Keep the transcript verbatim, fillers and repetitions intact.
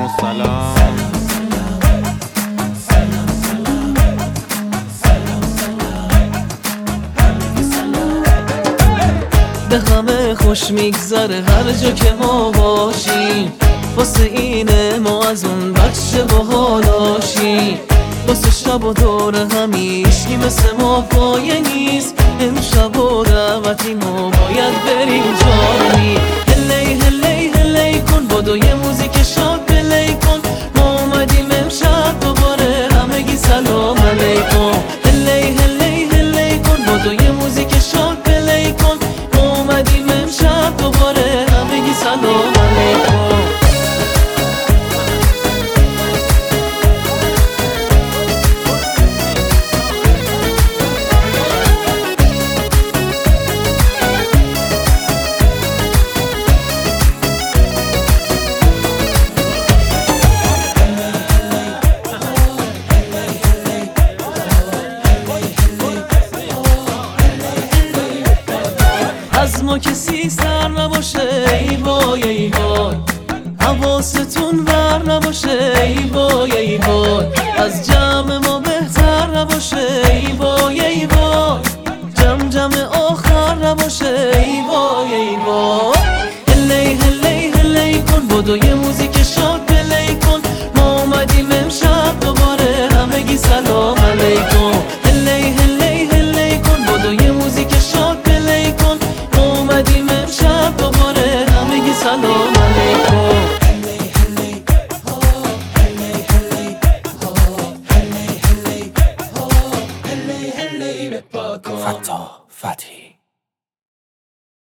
و سلام. به همه خوش میگذره هر جا که ما باشیم، واسه اینه ما از اون بچه باحالاشیم. واسه شب و دور همیشگی مثل ما پایه نیست، امشب و دعوتی ما باید بریم جایی. هلی هلی هلی کن بادو یه موزیک شاد پلی کن، ما اومدیم امشب دوباره همگی سلام علیکم. هلی هلی هلی کن بادو یه موزیک شاد پلی کن، ما اومدیم امشب دوباره همگی سلام علیکم. از ما کسی سر نباشه ای وای ای وای، حواستون ور نباشه ای وای ای وای، از جمع ما بهتر نباشه ای وای ای وای، جمع جمع آخر نباشه ای وای ای وای. هلی هلی هلی کن بادو یه موزیک شاد پلی کن، ما اومدیم امشب دوباره همگی سلام علیکم. هلی هلی هلی کن بادو یه موزیک شاد پلی کن، ما اومدیم امشب دوباره همگی سلام علیکم. فتا فتحی